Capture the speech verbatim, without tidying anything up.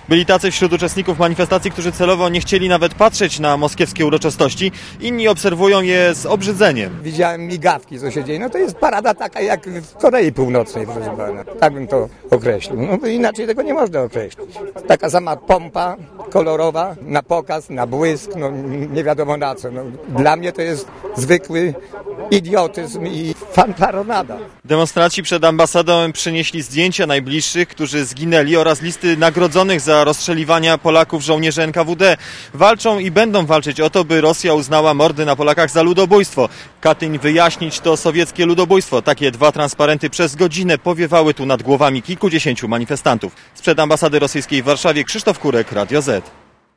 Byli tacy wśród uczestników manifestacji, którzy celowo nie chcieli nawet patrzeć na moskiewskie uroczystości. Inni obserwują je z obrzydzeniem. Widziałem migawki, co się dzieje. No to jest parada taka jak w Korei Północnej, proszę pana. Tak bym to określił. No inaczej tego nie można określić. Taka sama pompa kolorowa, na pokaz, na błysk, no nie wiadomo na co. No, dla mnie to jest zwykły idiotyzm i fanfaronada. Demonstranci przed ambasadą przynieśli zdjęcia najbliższych, którzy zginęli, oraz listy nagrodzonych za rozstrzeliwania Polaków żołnierzy N K W D. Walczą i będą walczyć o to, by Rosja uznała mordy na Polakach za ludobójstwo. Katyń wyjaśnić to sowieckie ludobójstwo. Takie dwa transparenty przez godzinę powiewały tu nad głowami kilkudziesięciu manifestantów. Sprzed ambasady rosyjskiej w Warszawie Krzysztof Kurek, Radio Z.